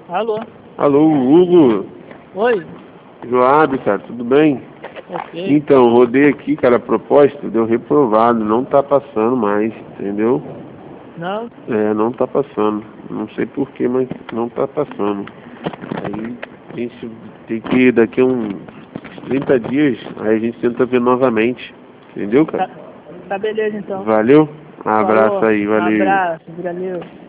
Alô? Alô, Hugo. Oi? Joab, cara, tudo bem? Ok. Então, rodei aqui, cara, a proposta deu reprovado, não tá passando mais, entendeu? Não? Não tá passando. Não sei porquê, mas não tá passando. Aí a gente tem que, daqui a uns 30 dias, aí a gente tenta ver novamente. Entendeu, cara? Tá beleza então. Valeu? Um abraço Falou. aí, Um valeu. abraço. Valeu.